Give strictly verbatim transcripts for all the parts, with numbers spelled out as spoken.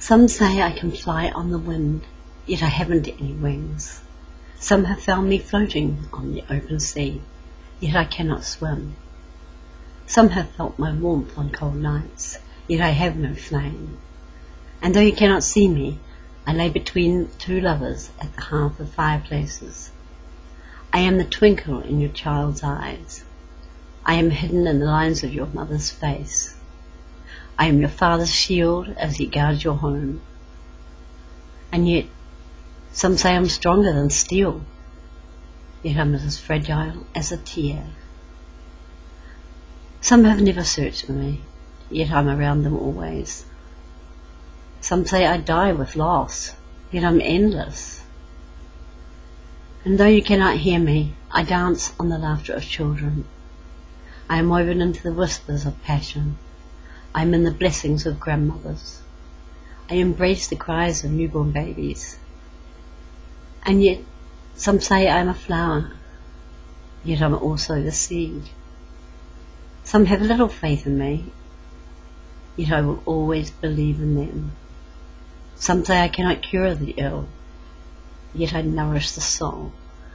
Some say I can fly on the wind, yet I haven't any wings. Some have found me floating on the open sea, yet I cannot swim. Some have felt my warmth on cold nights, yet I have no flame. And though you cannot see me, I lay between two lovers at the hearth of fireplaces. I am the twinkle in your child's eyes. I am hidden in the lines of your mother's face. I am your father's shield as he guards your home. And yet, some say I'm stronger than steel, yet I'm as fragile as a tear. Some have never searched for me, yet I'm around them always. Some say I die with loss, yet I'm endless. And though you cannot hear me, I dance on the laughter of children. I am woven into the whispers of passion. I am in the blessings of grandmothers. I embrace the cries of newborn babies. And yet, some say I am a flower, yet I'm also the seed. Some have little faith in me, yet I will always believe in them. Some say I cannot cure the ill, yet I nourish the soul.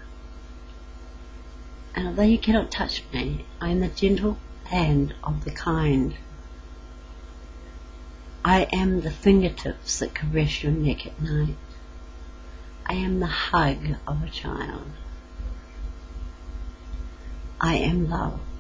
And although you cannot touch me, I am the gentle hand of the kind. I am the fingertips that caress your neck at night. I am the hug of a child. I am love.